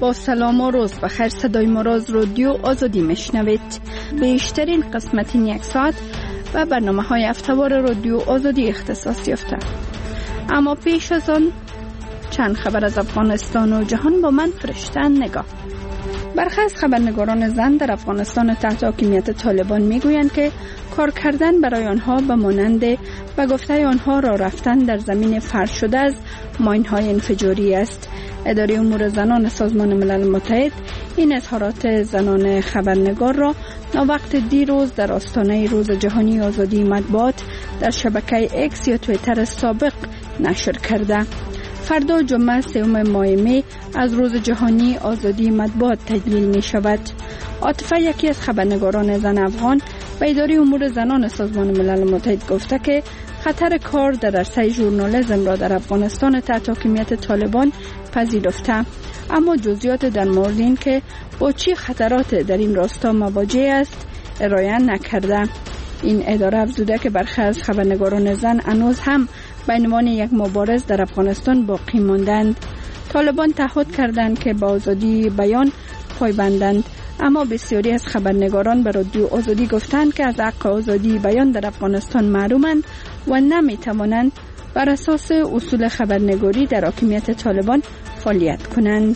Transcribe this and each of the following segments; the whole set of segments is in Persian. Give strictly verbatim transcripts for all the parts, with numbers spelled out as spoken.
با سلام و روز بخیر، صدای ما را از رادیو آزادی میشنوید. بیشترین قسمت این یک ساعت و برنامه های هفته‌وار رادیو آزادی اختصاص یافته. اما پیش از آن چند خبر از افغانستان و جهان با من فرشته نگاه. برخی از خبرنگاران زن در افغانستان تحت حاکمیت طالبان میگویند که کار کردن برای آنها به مانند به گفته آنها راه رفتن در زمین فرش شده از ماین‌های انفجاری است. اداره امور زنان سازمان ملل متحد این اظهارات زنان خبرنگار را ناوقت دیروز در آستانه روز جهانی آزادی مطبوعات در شبکه اکس یا توییتر سابق نشر کرده. فردا جمعه سوم ماه می از روز جهانی آزادی مطبوعات تجلیل می شود. عاطفه، یکی از خبرنگاران زن افغان، به اداره امور زنان سازمان ملل متحد گفته که خطر کار در عرصه ژورنالیسم را در افغانستان تحت حاکمیت طالبان پذیرفته، اما جزئیات در مورد این که با چه خطرات در این راستا مواجه است ارائه نکرده. این اداره افزوده که برخی از خبرنگاران زن هنوز هم به عنوان یک مبارز در افغانستان باقی ماندند. طالبان تعهد کردند که به آزادی بیان پایبندند، اما بسیاری از خبرنگاران به رادیو آزادی گفتند که از حق آزادی بیان در افغانستان محرومند و نمی توانند بر اساس اصول خبرنگاری در حاکمیت طالبان فعالیت کنند.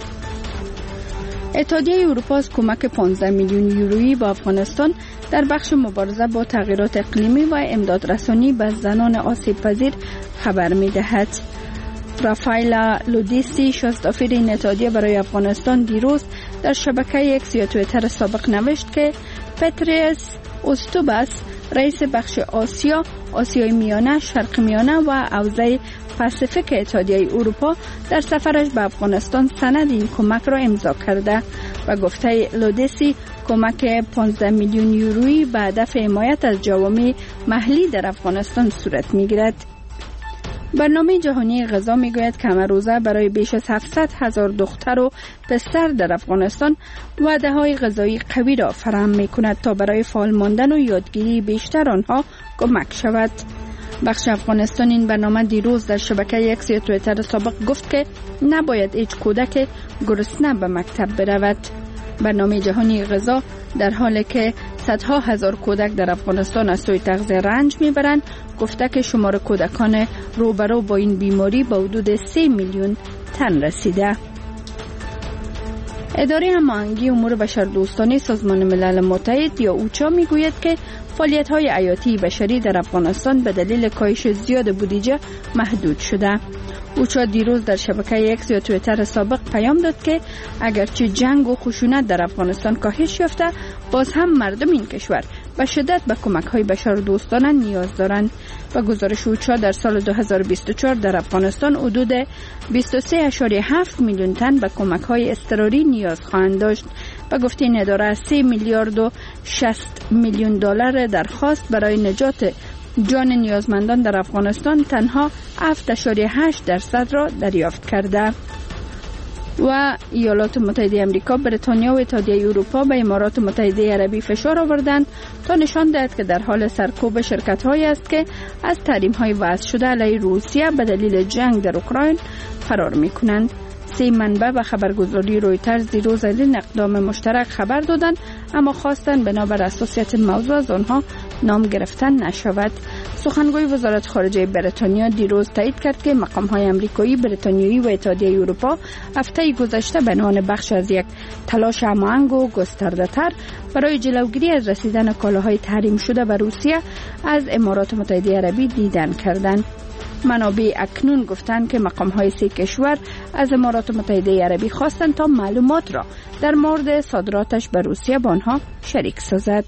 اتحادیه اروپا از کمک پانزده میلیون یورویی به افغانستان در بخش مبارزه با تغییرات اقلیمی و امدادرسانی به زنان آسیب پذیر خبر می دهد. رافایلا لودیسی، شاستافیر این اتحادیه برای افغانستان، دیروز در شبکه اکس یا توییتر سابق نوشت که پتریس اوستوباس، رئیس بخش آسیا، آسیای میانه، شرق میانه و حوزه پاسیفیک اتحادیه اروپا در سفرش به افغانستان سند این کمک را امضا کرده و گفته لودیسی کمک پانزده میلیون یورویی به هدف حمایت از جوامع محلی در افغانستان صورت میگیرد. برنامه جهانی غذا میگوید که همه روزه برای بیش از هفتصد هزار دختر و پسر در افغانستان وعده های غذایی قوی را فراهم میکند تا برای فعال ماندن و یادگیری بیشتر آنها کمک شود. بخش افغانستان این برنامه دیروز در شبکه اکس یا توییتر سابق گفت که نباید هیچ کودک گرسنه به مکتب برود. برنامه جهانی غذا در حالی که صدها هزار کودک در افغانستان از سوی تغذیه رنج میبرند، گفته که شمار کودکان روبرو با این بیماری به حدود سه میلیون تن رسیده. اداره هماهنگی امور بشردوستانه سازمان ملل متحد یا اوچا میگوید که فعالیت‌های حیاتی بشری در افغانستان به دلیل کاهش زیاد بودجه محدود شده. اوچا دیروز در شبکه اکس یا توییتر سابق پیام داد که اگرچه جنگ و خشونت در افغانستان کاهش یافته، باز هم مردم این کشور به شدت به کمک‌های بشردوستانه نیاز دارند. و گزارش اوچا در سال دو هزار و بیست و چهار در افغانستان حدود بیست و سه ممیز هفت میلیون تن به کمک‌های اضطراری نیاز خواهند داشت. و گفته این اداره از سه میلیارد و شصت میلیون دلار درخواست برای نجات جان نیازمندان در افغانستان تنها هفت ممیز هشت درصد را دریافت کرده. و ایالات متحده آمریکا، بریتانیا و اتحادیه اروپا به امارات متحده عربی فشار آوردند تا نشان دهد که در حال سرکوب شرکت‌هایی است که از تحریم‌های وضع شده علیه روسیه به دلیل جنگ در اوکراین فرار می‌کنند. سه منبع و خبرگزاری رویترز دیروز از این اقدام مشترک خبر دادند، اما خواستند بنابر حساسیت موضوع از آنها نام گرفتن نشود. سخنگوی وزارت خارجه بریتانیا دیروز تایید کرد که مقام‌های آمریکایی، بریتانیایی و اتحادیه اروپا هفته گذشته به عنوان بخش از یک تلاش هماهنگ و گسترده‌تر برای جلوگیری از رسیدن کالاهای تحریم شده به روسیه از امارات متحده عربی دیدن کردند. منابع اکنون گفتند که مقام‌های سه کشور از امارات متحده عربی خواستند تا معلومات را در مورد صادراتش به روسیه با آنها شریک سازد.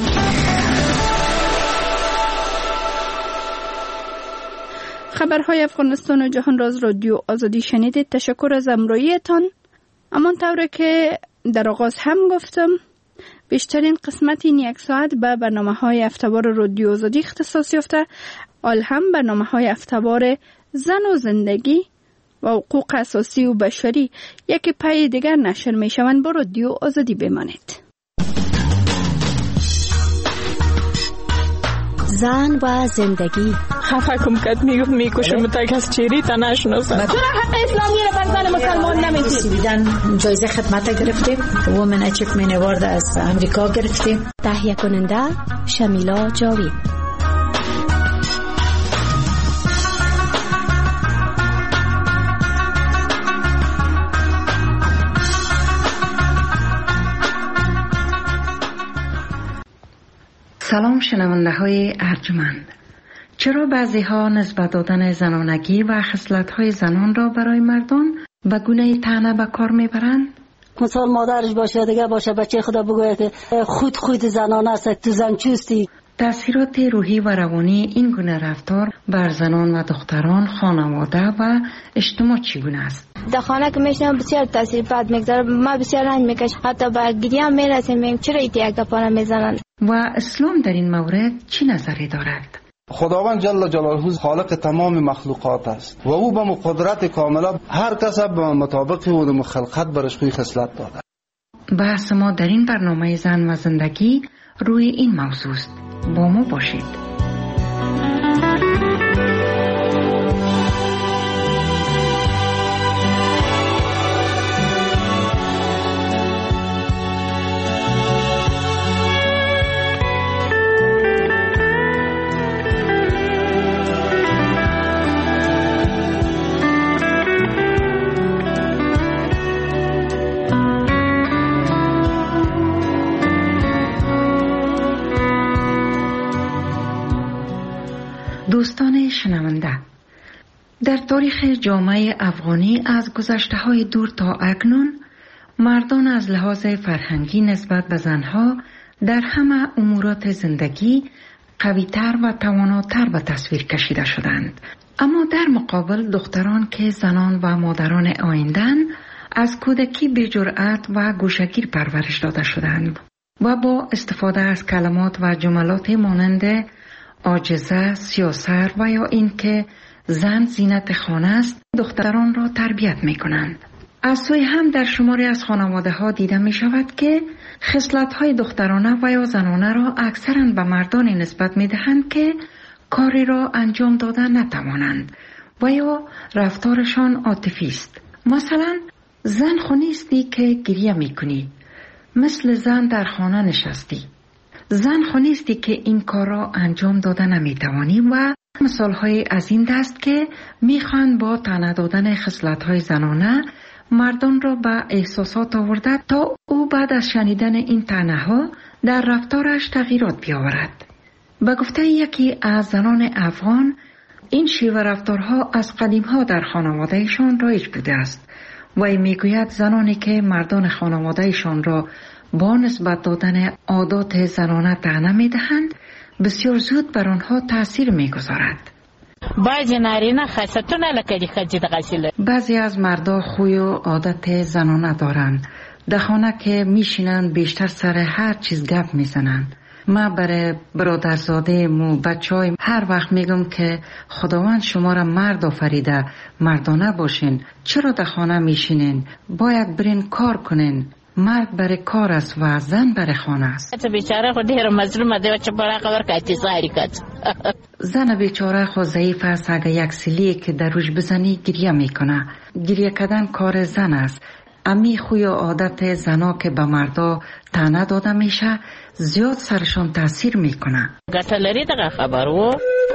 خبرهای افغانستان و جهان را از رادیو آزادی شنیدید. تشکر از همراهیتان. همانطور که در آغاز هم گفتم، بیشترین قسمت این یک ساعت به برنامه‌های هفته‌وار رادیو آزادی اختصاص یافته. آل هم برنامه‌های هفته‌وار زن و زندگی و حقوق اساسی و بشری یکی پای دیگر نشر می‌شوند. با رادیو آزادی بمانید. زن و زندگی، خفه کم کد میگفت میکشم تا کس چیری تا نشناسه. چرا حق اسلامی رو بر زن مسلمان نمیدید؟ سویدن جایزه خدمت گرفتیم، وومن اچیومنت اوارد از امریکا گرفتیم. تهیه کننده شمیلا جاوید. سلام شنونده های ارجمند. چرا بعضی ها نسبت دادن زنانگی و خصلت های زنان را برای مردان به گونه طعنه به کار میبرند؟ مثال مادرش باشه، دیگه باشه، بچه خدا بگوید که خود خود زنان است، تو زن چوستی. تأثیرات روحی و روانی این گونه رفتار بر زنان و دختران، خانواده و اجتماع چگونه است؟ در خانه که میشنم بسیار تاثیر بد میگذاره، ما بسیار رنج میکش، حتی به گریه هم میرسیم چرا ایتی یک گپانه میزنن. و اسلام در این مورد چی نظری دارد؟ خداوند جل جلاله خالق تمام مخلوقات است و او به قدرت کامله هر کس به مطابق اون خلقت برش خوی خصلت داده. بحث ما در این برنامه زن و زندگی روی این موضوع است. با ما باشید. دوستان شنونده، در تاریخ جامعه افغانی از گذشته‌های دور تا اکنون مردان از لحاظ فرهنگی نسبت به زنها در همه امورات زندگی قوی‌تر و تواناتر به تصویر کشیده شدند. اما در مقابل دختران که زنان و مادران آینده‌اند از کودکی به جرأت و گوشه‌گیر پرورش داده شدند و با استفاده از کلمات و جملات مانند عاجزه، سیاسر و یا این که زن زینت خانه است دختران را تربیت می کنند. از سوی هم در شماری از خانواده ها دیده می شود که خصلت های دخترانه و یا زنانه را اکثرا به مردانی نسبت می دهند که کاری را انجام دادن نتوانند و یا رفتارشان عاطفی است. مثلا زن خو نیستی که گریه می کنی، مثل زن در خانه نشستی. زن خو نیستی که این کار را انجام داده نمیتوانی و مثال های از این دست که میخوان با طعنه دادن خصلت های زنانه مردان را به احساسات آورده تا او بعد از شنیدن این طعنه ها در رفتارش تغییرات بیاورد. به گفته یکی از زنان افغان این شیوه رفتارها از قدیم ها در خانوادهشان رایج بوده است و ای میگوید زنانی که مردان خانوادهشان را با نسبت دادن عادات زنانه طعنه میدهند بسیار زود بر آنها تاثیر میگذارد. بعضی نارینه خاصتون لکه خجید غسیله. بعضی از مردا خوی و عادت زنانه دارند. در خانه که میشینند بیشتر سر هر چیز گپ میزنند. ما برای برادرزاده مو بچهای هر وقت میگم که خداوند شما را مرد آفریده، مردانه باشین. چرا در خانه میشینین؟ باید برین کار کنین. مرد برای کار است و زن برای خانه است. بیچاره خود هر مظلوم ده چه برای خبر کاتی زاری کات. زن بیچاره خود ضعیف است، اگه یک سیلی که در روش بزنی گریه میکنه. گریه کردن کار زن است. امی خوی و عادت زنا که به مردا طعنه داده میشه زیاد سرشان تاثیر میکنه. گتلری دغه خبرو.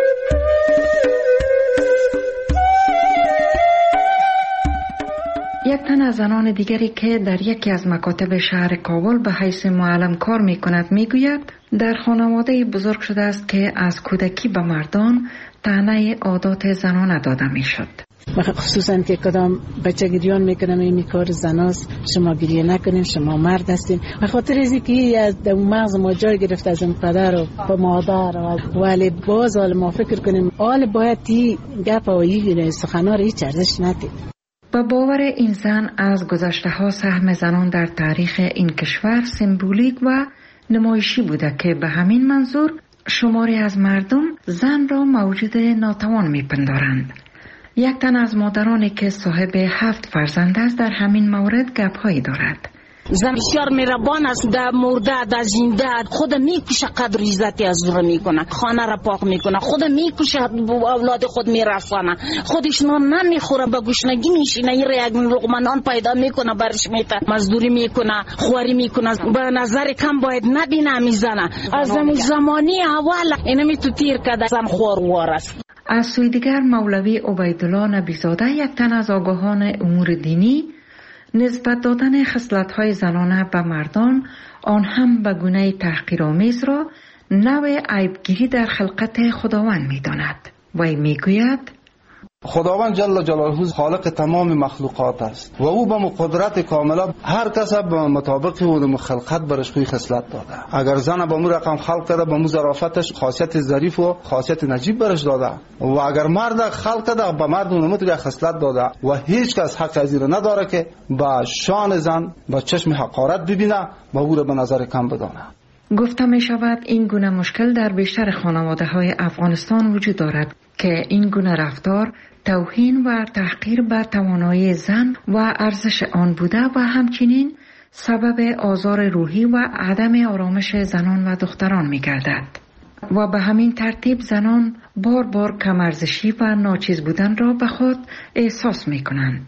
یک تن از زنان دیگری که در یکی از مکاتب شهر کابل به حیث معلم کار می کند می گوید در خانواده بزرگ شده است که از کودکی به مردان طعنه عادات زنانه داده می شد. خصوصا که کدام بچه گریان میکنن این کار زناست، شما گریه نکنین، شما مرد هستین. به خاطر از اینکه از دم مغز ما جای گرفت از این پدر و مادر و ولی باز حال ما فکر کنیم حال باید تی گپ و این سخنا رو هیچ ارزش ندید. با باور این زن از گذشته ها سهم زنان در تاریخ این کشور سمبولیک و نمایشی بوده که به همین منظور شماری از مردم زن را موجود ناتوان میپندارند. یک تن از مادرانی که صاحب هفت فرزند است در همین مورد گپ‌هایی دارد. زن بسیار مهربان است، در مرده در زنده خود میکشه، قدر عزتی از او میکنه، خانه را پاک میکنه، خود میکشه، اولاد خود میرسانه، خودش نان نمیخوره، به گشنگی میشینه، این یک لقمه نان پیدا میکنه برش میته، مزدوری میکنه، خواری میکنه، به نظر کم باید نبینه میزنه. از زمانی اول اینمی تو تیر کده زن خوار است. از سوی دیگر مولوی عبیدالله نبیزاده، یک تن از آگاهان امور دینی، نسبت دادن خصلت‌های زنانه به مردان، آن هم به گونه تحقیرآمیز را نوع عیبگیری در خلقت خداوند می‌داند. وی میگوید خداوند جل جلاله خالق تمام مخلوقات است و او به قدرت کامله هر کس به مطابق اون خلقت برش خوی خصلت داده. اگر زن به مو رقم خلق کرده، به مو ظرافتش خاصیت ظریف و خاصیت نجیب برش داده، و اگر مرد خلق کرده به مرد اون متو خصلت داده و هیچ کس حق از این نداره که با شان زن با چشم حقارت ببینه و او را به نظر کم بدانه. گفته می شود این گونه مشکل در بیشتر خانواده های افغانستان وجود دارد که این گونه رفتار توهین و تحقیر به توانایی زن و ارزش آن بوده و همچنین سبب آزار روحی و عدم آرامش زنان و دختران می گردد و به همین ترتیب زنان بار بار کم ارزشی و ناچیز بودن را به خود احساس می کنند.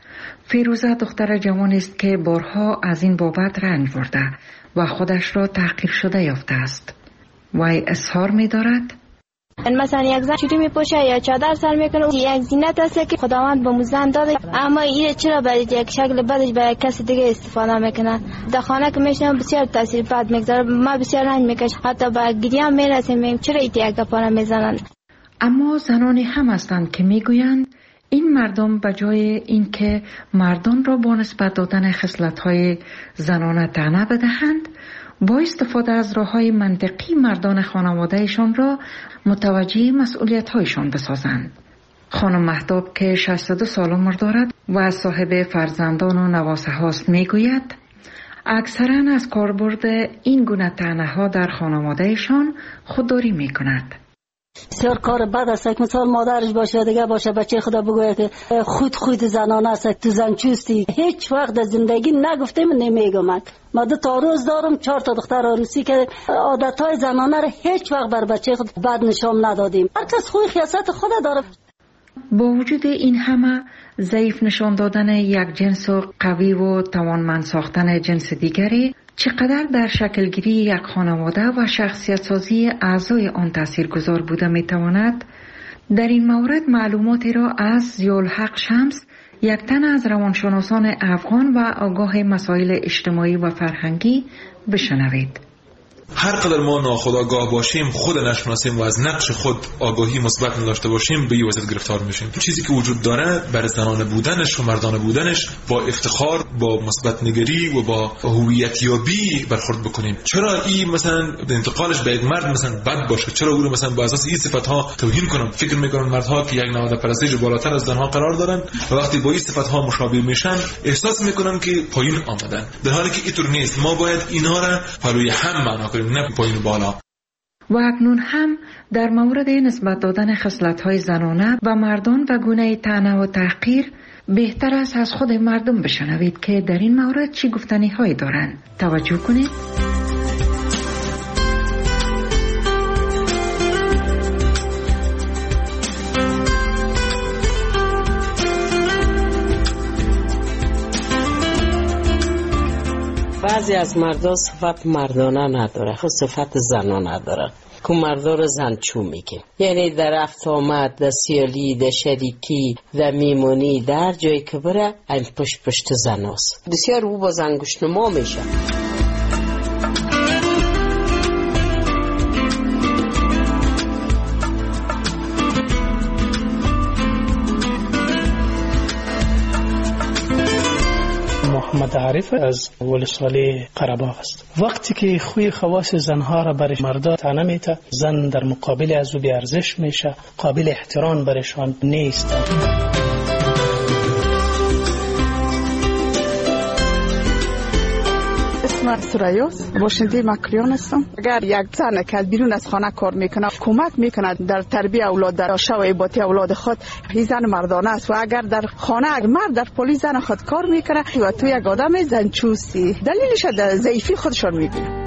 فیروزه دختر جوانی است که بارها از این بابت رنج برده و خودش را تحقیر شده یافته است. وی اظهار می دارد مثلا یک زن چوری میپوشه یا چادر سر میکنه، یک زینت است که خداوند به زن داده، اما این چرا برای یک شکل بدش برای کسی دیگه استفاده میکنه؟ در خانه که میشنم بسیار تاثیر بد میگذاره، ما بسیار رنج میکشم، حتی با گریه هم میرسیم چرا این یک گپا میزنن. اما زنانی هم هستند که میگویند این مردم به جای اینکه مردان را با نسبت دادن خصلت‌های زنانه طعنه بدهند، با استفاده از راه‌های منطقی مردان خانواده‌شان را متوجه مسئولیت‌هایشان بسازند. خانم مهتاب که شصت و دو سال عمر دارد و صاحب فرزندان و نواسه هاست میگوید اکثراً از کاربرد این گونه طعنه‌ها در خانواده‌شان خودداری می‌کند. بسیار کار بد است که مثال مادرش باشه دیگه باشه بچه خدا بگوید که خود خود زنانه است، تو زن چوستی. هیچ وقت در زندگی نگفتم نمیگم. ما دو تا روز دارم، چهار تا دختر عروسی که عادتهای زنانه رو هیچ وقت بر بچه خود بد نشان ندادیم. هر کس خوی خیاست خود داره. با وجود این همه ضعیف نشان دادن یک جنس و قوی و توانمند ساختن جنس دیگری چقدر در شکلگیری یک خانواده و شخصیت سازی اعضای آن تاثیرگذار بوده میتواند، در این مورد معلوماتی را از ضیاءالحق شمس، یک تن از روانشناسان افغان و آگاه مسائل اجتماعی و فرهنگی بشنوید. هر قدر ما ناخودآگاه باشیم، خود نشناسیم و از نقش خود آگاهی مثبت نداشته باشیم، به این وضعیت گرفتار میشیم. چیزی که وجود داره بر زنانه بودنش و مردانه بودنش با افتخار، با مثبت نگری و با هویت یابی برخورد بکنیم. چرا این مثلا انتقالش به یک مرد مثلا بد باشه؟ چرا او مثلا با اساس این صفات‌ها توهین کنم؟ فکر میکنن مردها که یک نهاد پرستش بالاتر از زنها قرار دارن و وقتی با این صفات‌ها مشابه میشن احساس میکنن که پایین آمدن، در حالی که اینطور نیست. ما باید اینا را پروی هم معنا کنیم، نه پایین بالا. و اکنون هم در مورد نسبت دادن خصلت‌های زنانه و مردان و گونه طعنه و تحقیر بهتر است از خود مردم بشنوید که در این مورد چی گفتنی هایی دارند. توجه کنید. بعضی از مردا صفت مردانه نداره، خود صفت زنانه نداره که مردا رو زنچو میگه. یعنی در رفت آمد، در سیالی، در شریکی، در میمونی، در جایی که بره این پشت پشت زناست. بسیار او با زنگوش نما میشه. محمد عارف از ولسوالی قره‌باغ است. وقتی که خوی خواص زنها را برای مردا طعنه میته، زن در مقابل از او بی ارزش میشه، قابل احترام برشان نیست. اسم اسم سریاس باشنده مکریان هستم. اگر یک زن که بیرون از خانه کار میکنه کمک میکنه در تربیت اولاد در شو باطی اولاد خود، این زن مردانه است. و اگر در خانه اگر مرد در پلیس زن خود کار میکنه و تو یک آدم زنچوسی دلیلش در ضعیفی خودشون میبینه.